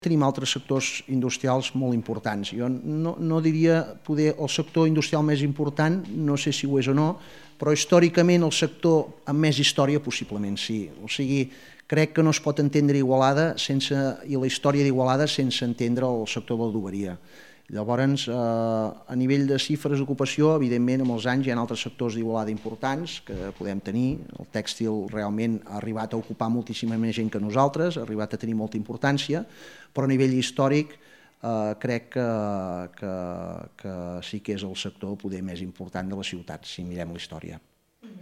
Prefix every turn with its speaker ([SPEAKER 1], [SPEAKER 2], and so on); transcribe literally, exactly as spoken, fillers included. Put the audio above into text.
[SPEAKER 1] Tenim altres sectors industrials molt importants. Jo no, no diria poder el sector industrial més important, no sé si ho és o no, però històricament el sector amb més història possiblement sí. O sigui, crec que no es pot entendre Igualada sense, i la història d'Igualada sense entendre el sector de l'adoberia. Llavors, eh, a nivell de xifres d'ocupació, evidentment, amb els anys hi ha altres sectors d'Igualada importants que podem tenir. El tèxtil realment ha arribat a ocupar moltíssima més gent que nosaltres, ha arribat a tenir molta importància, però a nivell històric eh, crec que, que, que sí que és el sector poder més important de la ciutat, si mirem la història.